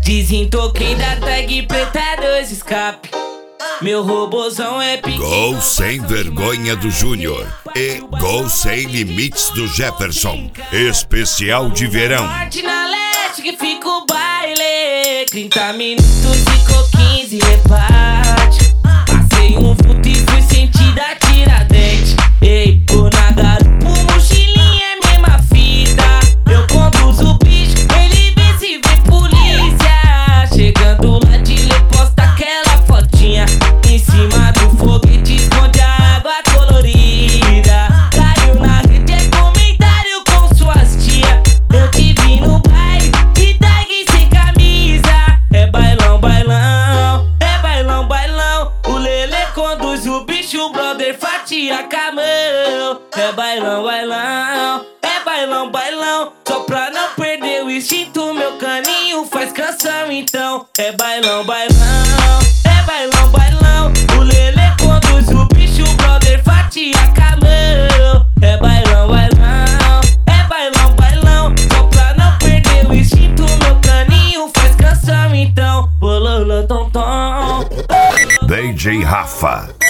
Desintoquei da tag preta 2 escape. Meu robozão é pequeno. Gol sem vergonha do Júnior e gol sem limites do Jefferson. Especial de verão. Norte na leste que fica o baile. 30 minutos ficou 15 rebate. Passei um vulto e fui sentir da Tiradentes. Ei, pô, na garupa, mochilinha é mesma fita. Eu conduzo o bicho, ele vê se vê polícia. Chegando lá de lê, posta aquela fotinha. Em cima do foguete esconde a água colorida. Caiu na rede, é comentário com suas tia. Eu te vi no baile, e tag sem camisa. É bailão, bailão, é bailão, bailão. O Lelê conduz o bicho, o brother fatia com a mão. É bailão, bailão, é bailão, bailão. Só pra não perder o instinto, meu caninho faz canção então. É bailão, bailão, é bailão, bailão. O Lelê conduz o bicho, o brother fatia com a mão. É bailão, bailão, é bailão, bailão. Só pra não perder o instinto, meu caninho faz canção então. Bololô, tom, tom. DJ Rafa.